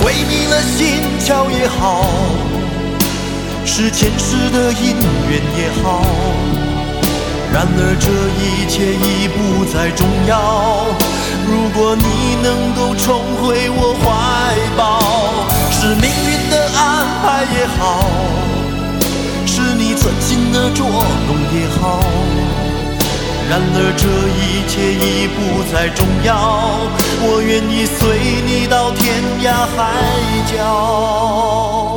为你了心跳也好，是前世的因缘也好，然而这一切已不再重要。如果你能够重回我怀抱，是命运的安排也好，是你存心的捉弄也好，然而这一切已不再重要。我愿意随你到天涯海角。